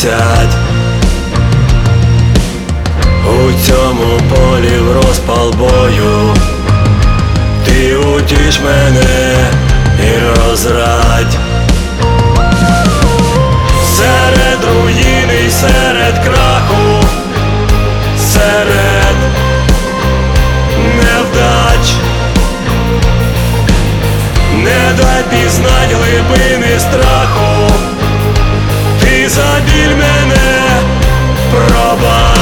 присядь. У цьому полі в розпал бою ти утіш мене і розрадь. Серед руїни, серед краху, серед невдач не дай пізнать глибини страху, ти за біль мене пробач.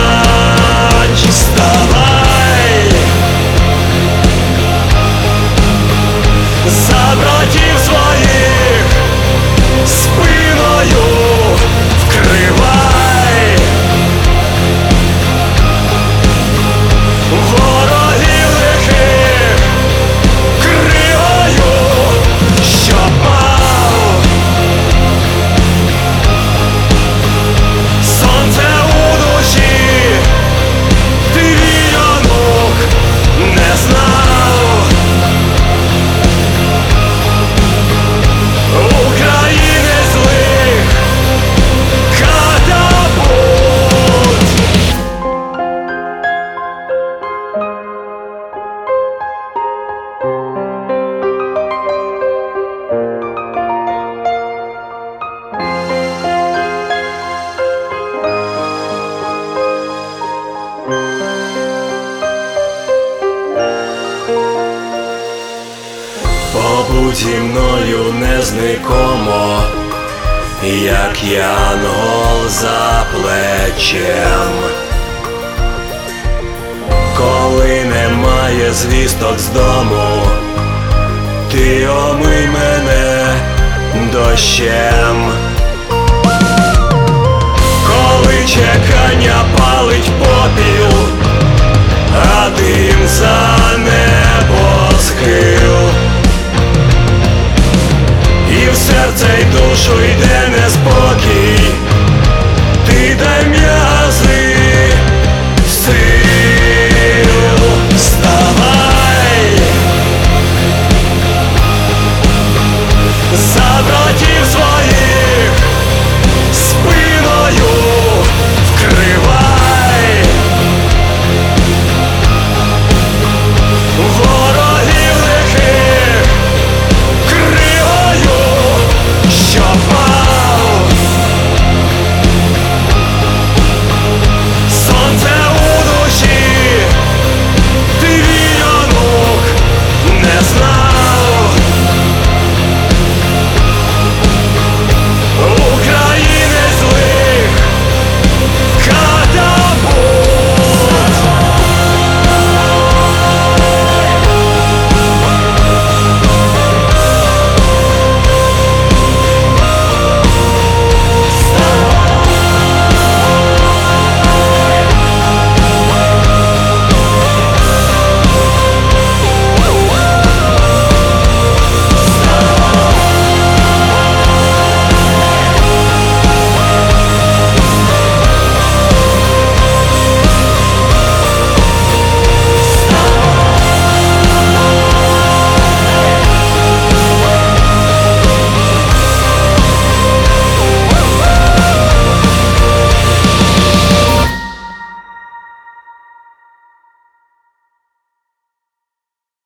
Вставай за братів своїх, спиною вкривай ворогів лихих кривою, щоб мав сонце у душі, твій онук не знав. України злих катапульт. Побудь зі мною незникомо, як янгол за плечем. Коли немає звісток з дому, ти омий мене дощем. Коли чекання